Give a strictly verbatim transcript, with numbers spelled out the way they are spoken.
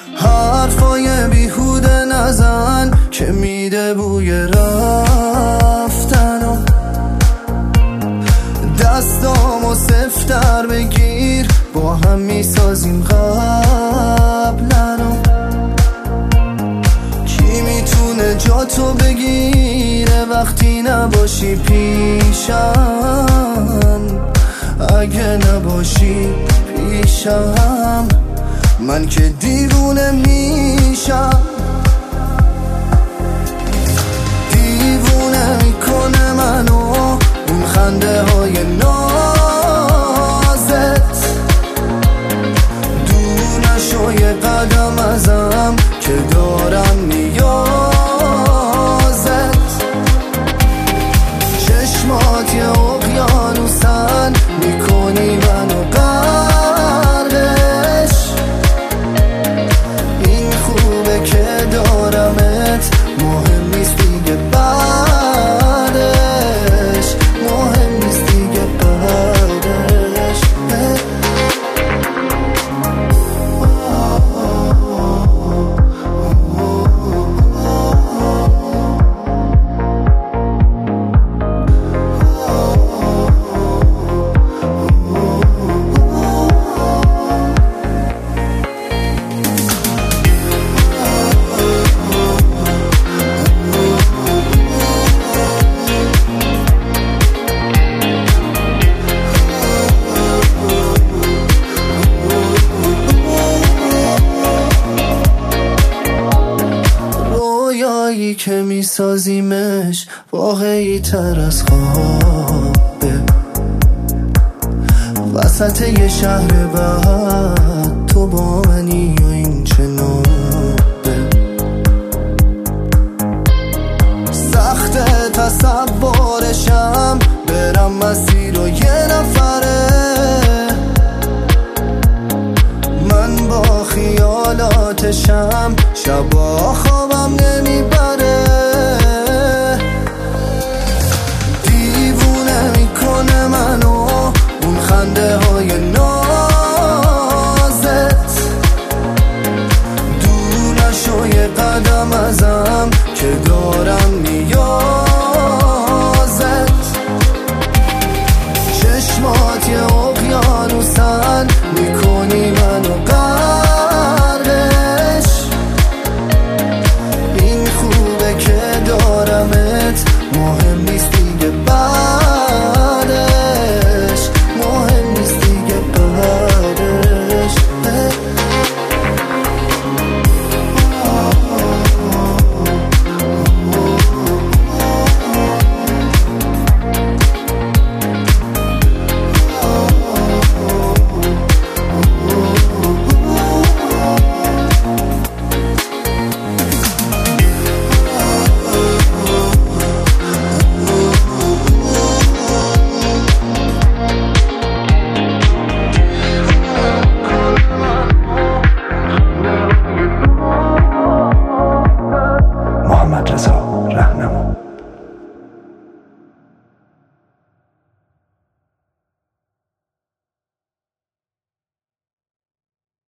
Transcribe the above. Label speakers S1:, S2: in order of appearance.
S1: حرفای بیهوده نزن که میده بوی رفتن و دستامو سفتر بگیر با هم میسازیم قبلن و کی میتونه جا تو بگیره وقتی نباشی پیشم، اگه نباشی پیشم من که دیوونه میشم. دیوونه میکنه منو اون خنده های نازت، دور نشو یه قدم ازم که دارم نیازت. چشمات یه اقیانوسن میکنی منو غرقش، این خوبه که دارمت مهم نیست دیگه بعدش، مهم نیست دیگه بعدش. رویایی که میسازیمش واقعی تر از خوابه، وسط یه شهر بعد تو با منی و این چه نوبه. سخت تصورشم برم مسیر و یه نفره، من با خیالاتشم شبا خوابم نمیبره.